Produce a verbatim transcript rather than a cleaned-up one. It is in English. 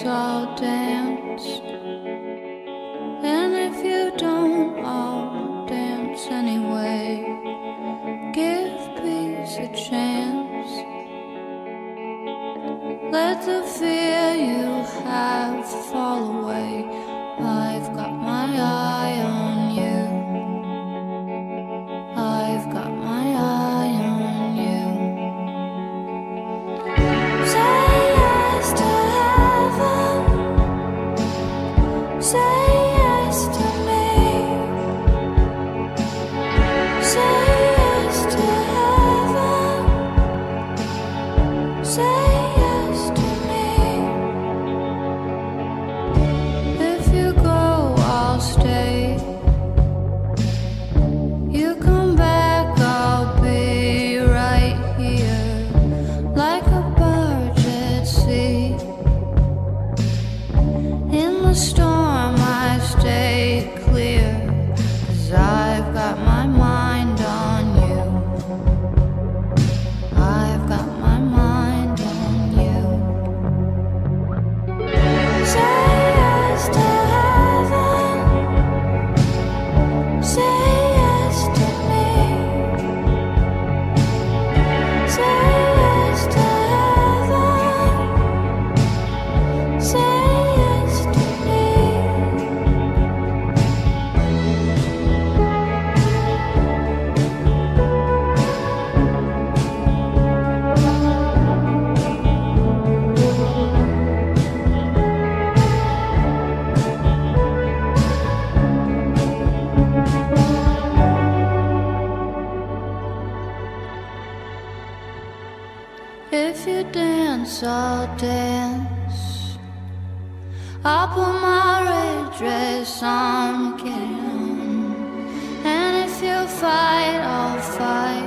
dance, I'll dance. And if you don't, I'll dance anyway. Give peace a chance. Let the fear you have fall away. I've got my eye on you. I've got my eye on you. Say yes to heaven. Say yes to me. Say yes to heaven. Say yes to me. If you go, I'll stay. You come back, I'll be right here, like a bird at sea. In the storm I stay clear, 'cause I've got my mind on you. I've got my mind on you. Say yes to heaven. Say yes to me. Say yes to heaven. Say yes to me. If you dance, I'll dance. I'll put my red dress on, get it on. And if you fight, I'll fight.